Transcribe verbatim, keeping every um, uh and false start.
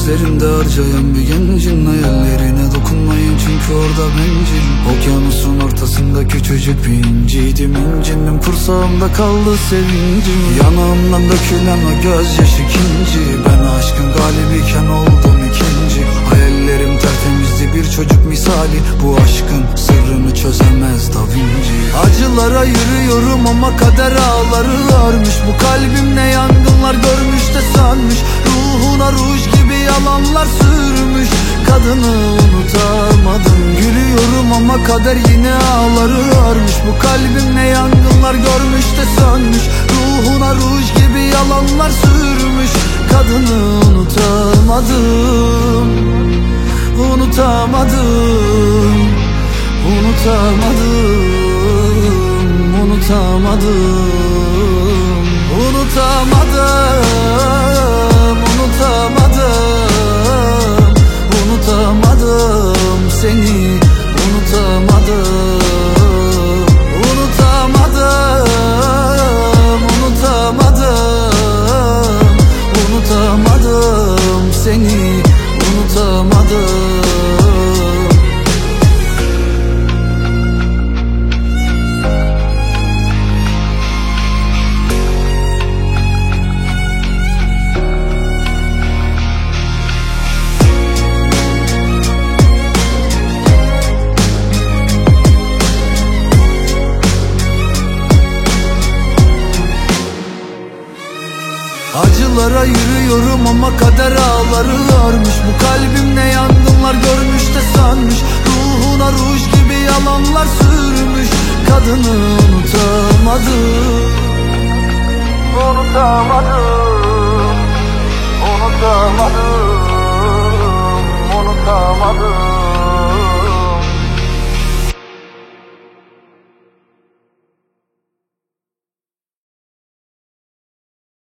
gözlerinde harcayan bir gencin hayallerine dokunmayın çünkü orada bencil. Okyanusun ortasında küçücük bir inciydim, incindim kursağımda kaldı sevincim. Yanağımdan dökülen o gözyaşı ikinci, ben aşkın galibiyken oldum ikinci. Hayallerim tertemizdi bir çocuk misali, bu aşkın sırrını çözemez Da Vinci. Acılara yürüyorum ama kader ağları armış, bu kalbim ne yangınlar görmüş de sanmış. Ruhuna ruj gibi yalanlar sürmüş, kadını unutamadım. Gülüyorum ama kader yine ağları armış, bu kalbim ne yangınlar görmüş de sanmış. Ruhuna ruj gibi yalanlar sürmüş, kadını unutamadım. Unutamadım, unutamadım, unutamadım, unutamadım, unutamadım, unutamadım seni, unutamadım, unutamadım, unutamadım, unutamadım seni, unutamadım. Acılara yürüyorum ama kader ağları armış, bu kalbim ne yangınlar görmüş de sanmış. Ruhuna ruj gibi yalanlar sürmüş, kadını unutamadım. Unutamadım, unutamadım, unutamadım.